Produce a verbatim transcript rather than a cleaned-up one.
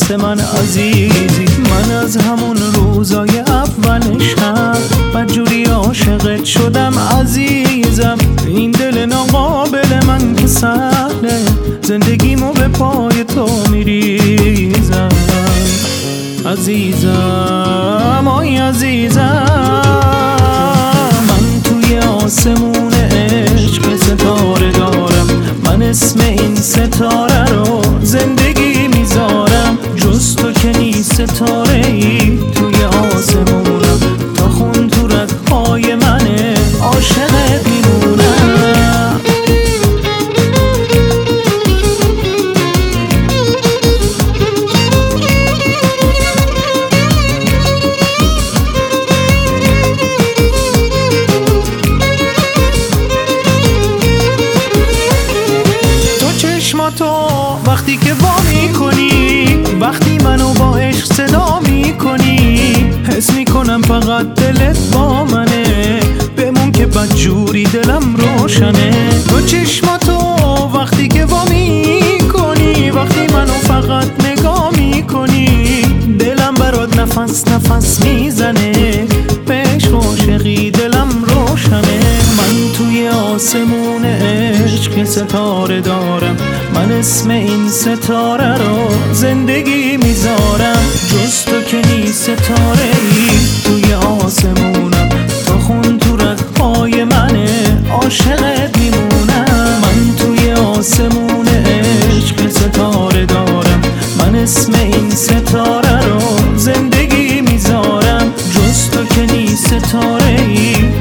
واسه من عزیزی. من از همون روزای اولشم بدجوری عاشقت شدم عزیزم. این دل ناقابل من که سهله، زندگیمو به پای تو میریزم. عزیزم آی عزیزم، من توی آسمون عشق ستاره دارم. من اسم این ستاره رو زندگی میذارم. جز تو که نی ستاره ای توی آسمونم، تا خون تو رگ‌های منه عاشقت میمونم. تو وقتی که وا میکنی، وقتی منو با عشق صدا میکنی، حس میکنم فقط دلت با منه. بمون که بدجوری دلم روشنه. تو چشماتو وقتی که وا میکنی، وقتی منو فقط نگاه میکنی، دلم برات نفس نفس میزنه. به عشق عاشقی دلم روشنه. من توی آسمون عشق ستاره دارم. من اسم این ستاره رو زندگی میذارم. جز تو که نی ستاره ای توی آسمونم، تا خون تو رگ‌های منه عاشقت میمونم. من توی آسمون عشق ستاره دارم. من اسم این ستاره رو زندگی میذارم. جز تو که نی ستاره ای